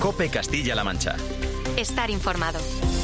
COPE Castilla-La Mancha. Estar informado.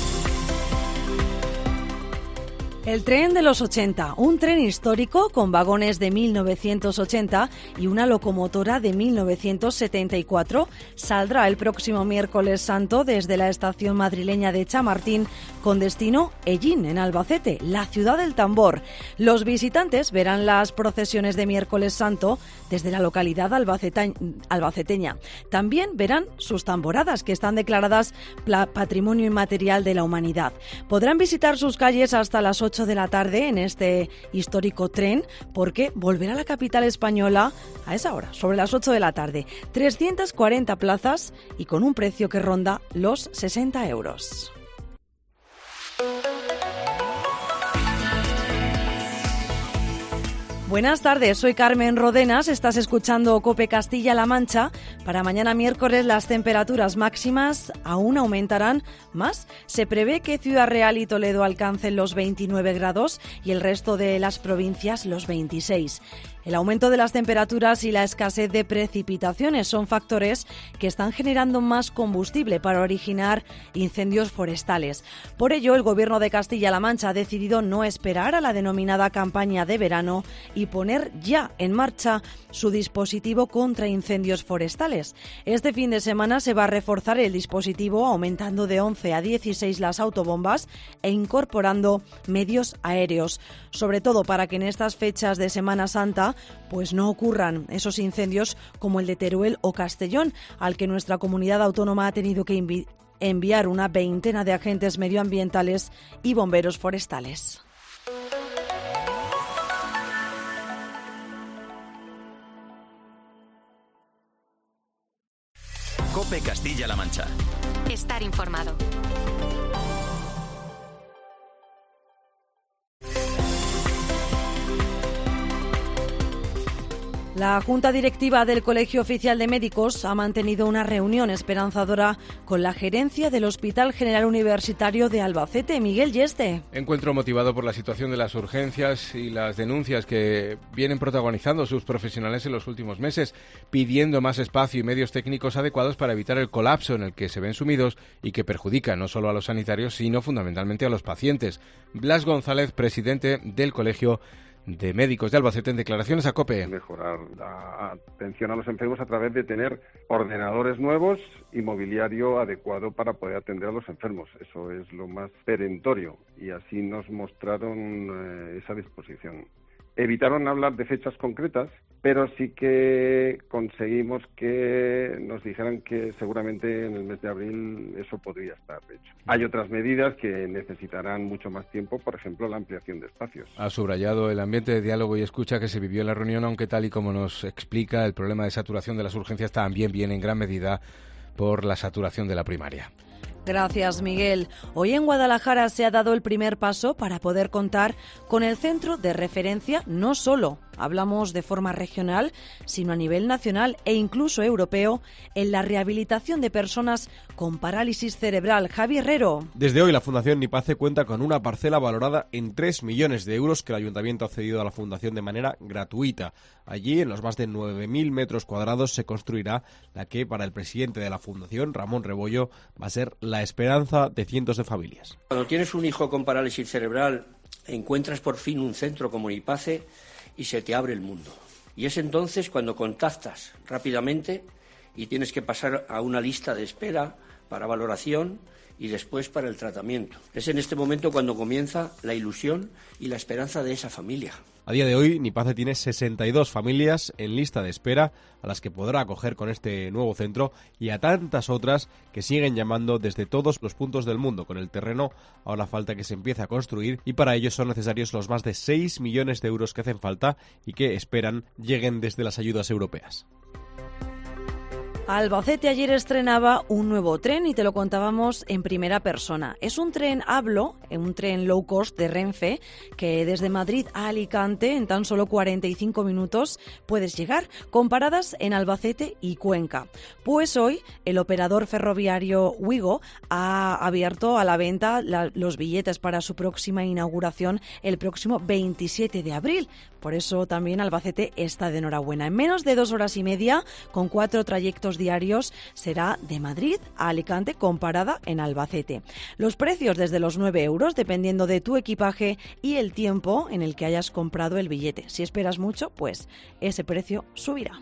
El tren de los 80, un tren histórico con vagones de 1980 y una locomotora de 1974, saldrá el próximo miércoles santo desde la estación madrileña de Chamartín con destino Ellín, en Albacete, la ciudad del tambor. Los visitantes verán las procesiones de miércoles santo desde la localidad albaceteña. También verán sus tamboradas, que están declaradas Patrimonio Inmaterial de la Humanidad. Podrán visitar sus calles hasta las 8 de la tarde en este histórico tren, porque volverá a la capital española a esa hora, sobre las 8 de la tarde. 340 plazas y con un precio que ronda los 60 euros. Buenas tardes, soy Carmen Rodenas, estás escuchando COPE Castilla-La Mancha. Para mañana miércoles las temperaturas máximas aún aumentarán más. Se prevé que Ciudad Real y Toledo alcancen los 29 grados y el resto de las provincias los 26. El aumento de las temperaturas y la escasez de precipitaciones son factores que están generando más combustible para originar incendios forestales. Por ello, el Gobierno de Castilla-La Mancha ha decidido no esperar a la denominada campaña de verano y poner ya en marcha su dispositivo contra incendios forestales. Este fin de semana se va a reforzar el dispositivo, aumentando de 11 a 16 las autobombas e incorporando medios aéreos, sobre todo para que en estas fechas de Semana Santa pues no ocurran esos incendios como el de Teruel o Castellón, al que nuestra comunidad autónoma ha tenido que enviar una veintena de agentes medioambientales y bomberos forestales. COPE Castilla-La Mancha. Estar informado. La Junta Directiva del Colegio Oficial de Médicos ha mantenido una reunión esperanzadora con la gerencia del Hospital General Universitario de Albacete. Miguel Yeste. Encuentro motivado por la situación de las urgencias y las denuncias que vienen protagonizando sus profesionales en los últimos meses, pidiendo más espacio y medios técnicos adecuados para evitar el colapso en el que se ven sumidos y que perjudica no solo a los sanitarios, sino fundamentalmente a los pacientes. Blas González, presidente del Colegio de Médicos de Albacete, en declaraciones a COPE. Mejorar la atención a los enfermos a través de tener ordenadores nuevos y mobiliario adecuado para poder atender a los enfermos. Eso es lo más perentorio y así nos mostraron esa disposición. Evitaron hablar de fechas concretas, pero sí que conseguimos que nos dijeran que seguramente en el mes de abril eso podría estar hecho. Hay otras medidas que necesitarán mucho más tiempo, por ejemplo, la ampliación de espacios. Ha subrayado el ambiente de diálogo y escucha que se vivió en la reunión, aunque tal y como nos explica, el problema de saturación de las urgencias también viene en gran medida por la saturación de la primaria. Gracias, Miguel. Hoy en Guadalajara se ha dado el primer paso para poder contar con el centro de referencia, no solo hablamos de forma regional, sino a nivel nacional e incluso europeo, en la rehabilitación de personas con parálisis cerebral. Javi Herrero. Desde hoy la Fundación Nipace cuenta con una parcela valorada en 3 millones de euros que el Ayuntamiento ha cedido a la Fundación de manera gratuita. Allí, en los más de 9.000 metros cuadrados, se construirá la que, para el presidente de la Fundación, Ramón Rebollo, va a ser la esperanza de cientos de familias. Cuando tienes un hijo con parálisis cerebral, encuentras por fin un centro como Nipace y se te abre el mundo. Y es entonces cuando contactas rápidamente y tienes que pasar a una lista de espera para valoración y después para el tratamiento. Es en este momento cuando comienza la ilusión y la esperanza de esa familia. A día de hoy, Nipace tiene 62 familias en lista de espera a las que podrá acoger con este nuevo centro y a tantas otras que siguen llamando desde todos los puntos del mundo. Con el terreno ahora falta que se empiece a construir y para ello son necesarios los más de 6 millones de euros que hacen falta y que esperan lleguen desde las ayudas europeas. Albacete ayer estrenaba un nuevo tren y te lo contábamos en primera persona. Es un tren Hablo, un tren low cost de Renfe, que desde Madrid a Alicante en tan solo 45 minutos puedes llegar, con paradas en Albacete y Cuenca. Pues hoy el operador ferroviario Wigo ha abierto a la venta los billetes para su próxima inauguración el próximo 27 de abril. Por eso también Albacete está de enhorabuena. En menos de 2 horas y media, con 4 trayectos diarios, será de Madrid a Alicante con parada en Albacete. Los precios desde los 9 euros, dependiendo de tu equipaje y el tiempo en el que hayas comprado el billete. Si esperas mucho, pues ese precio subirá.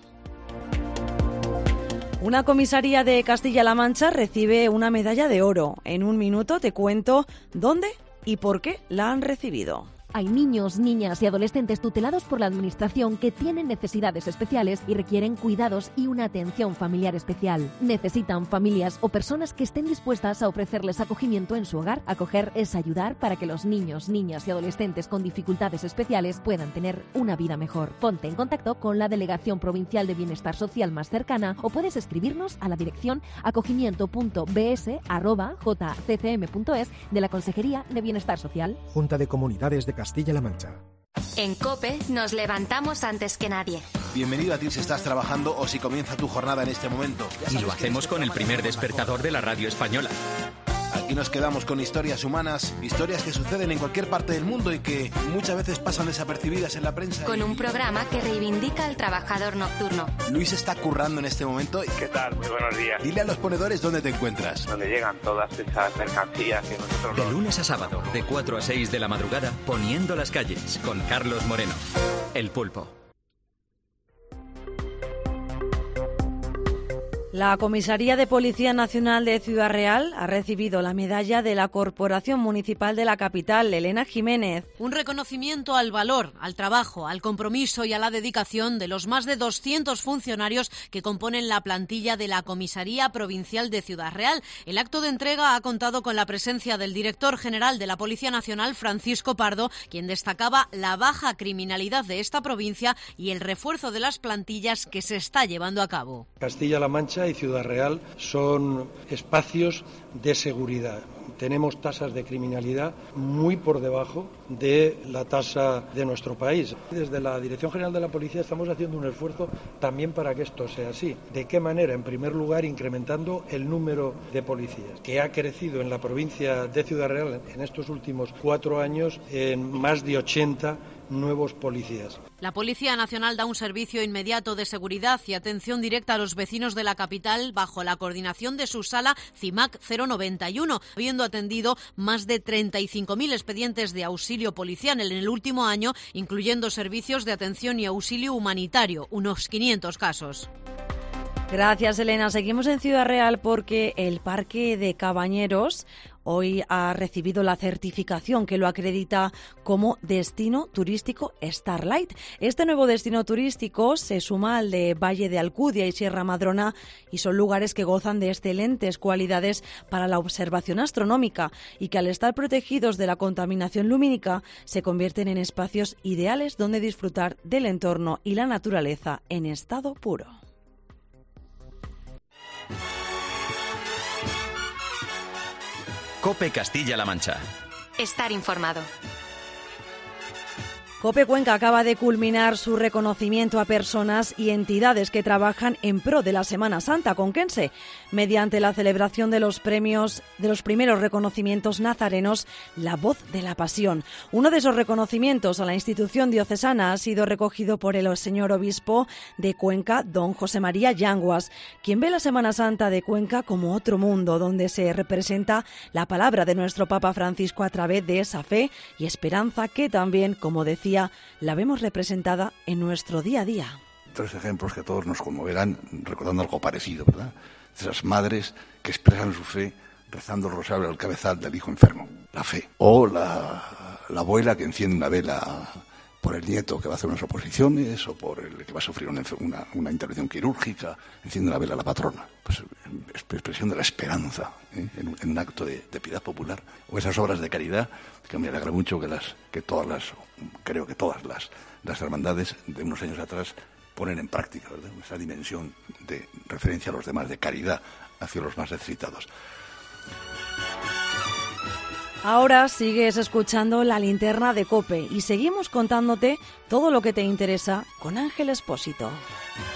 Una comisaría de Castilla-La Mancha recibe una medalla de oro. En un minuto te cuento dónde y por qué la han recibido. Hay niños, niñas y adolescentes tutelados por la Administración que tienen necesidades especiales y requieren cuidados y una atención familiar especial. Necesitan familias o personas que estén dispuestas a ofrecerles acogimiento en su hogar. Acoger es ayudar para que los niños, niñas y adolescentes con dificultades especiales puedan tener una vida mejor. Ponte en contacto con la Delegación Provincial de Bienestar Social más cercana o puedes escribirnos a la dirección acogimiento.bs@jccm.es de la Consejería de Bienestar Social. Junta de Comunidades de Castilla-La Mancha. En COPE nos levantamos antes que nadie. Bienvenido a ti si estás trabajando o si comienza tu jornada en este momento. Y lo hacemos con el primer despertador de la radio española. Aquí nos quedamos con historias humanas, historias que suceden en cualquier parte del mundo y que muchas veces pasan desapercibidas en la prensa. Con un programa que reivindica al trabajador nocturno. Luis está currando en este momento. ¿Qué tal? Muy buenos días. Dile a los ponedores dónde te encuentras. Donde llegan todas esas mercancías que nosotros... De lunes a sábado, de 4 a 6 de la madrugada, Poniendo las calles, con Carlos Moreno. El Pulpo. La Comisaría de Policía Nacional de Ciudad Real ha recibido la medalla de la Corporación Municipal de la capital, Elena Jiménez. Un reconocimiento al valor, al trabajo, al compromiso y a la dedicación de los más de 200 funcionarios que componen la plantilla de la Comisaría Provincial de Ciudad Real. El acto de entrega ha contado con la presencia del director general de la Policía Nacional, Francisco Pardo, quien destacaba la baja criminalidad de esta provincia y el refuerzo de las plantillas que se está llevando a cabo. Castilla-La Mancha y Ciudad Real son espacios de seguridad. Tenemos tasas de criminalidad muy por debajo de la tasa de nuestro país. Desde la Dirección General de la Policía estamos haciendo un esfuerzo también para que esto sea así. ¿De qué manera? En primer lugar, incrementando el número de policías, que ha crecido en la provincia de Ciudad Real en estos últimos 4 años en más de 80 nuevos policías. La Policía Nacional da un servicio inmediato de seguridad y atención directa a los vecinos de la capital bajo la coordinación de su sala CIMAC 091, habiendo atendido más de 35.000 expedientes de auxilio policial en el último año, incluyendo servicios de atención y auxilio humanitario, unos 500 casos. Gracias, Elena. Seguimos en Ciudad Real porque el Parque de Cabañeros hoy ha recibido la certificación que lo acredita como destino turístico Starlight. Este nuevo destino turístico se suma al de Valle de Alcudia y Sierra Madrona y son lugares que gozan de excelentes cualidades para la observación astronómica y que al estar protegidos de la contaminación lumínica se convierten en espacios ideales donde disfrutar del entorno y la naturaleza en estado puro. COPE Castilla-La Mancha. Estar informado. COPE Cuenca acaba de culminar su reconocimiento a personas y entidades que trabajan en pro de la Semana Santa conquense, mediante la celebración de los premios de los primeros reconocimientos nazarenos, La Voz de la Pasión. Uno de esos reconocimientos a la institución diocesana ha sido recogido por el señor obispo de Cuenca, don José María Yanguas, quien ve la Semana Santa de Cuenca como otro mundo, donde se representa la palabra de nuestro Papa Francisco a través de esa fe y esperanza que también, como decía, la vemos representada en nuestro día a día. 3 ejemplos que a todos nos conmoverán recordando algo parecido, ¿verdad? Esas madres que expresan su fe rezando el rosario al cabezal del hijo enfermo, la fe. O la abuela que enciende una vela por el nieto que va a hacer unas oposiciones o por el que va a sufrir una intervención quirúrgica, enciende una vela a la patrona. Pues expresión de la esperanza, en un acto de piedad popular. O esas obras de caridad que me alegra mucho que todas las hermandades de unos años atrás ponen en práctica, ¿verdad? Esa dimensión de referencia a los demás, de caridad hacia los más necesitados. Ahora sigues escuchando La Linterna de COPE y seguimos contándote todo lo que te interesa con Ángel Expósito.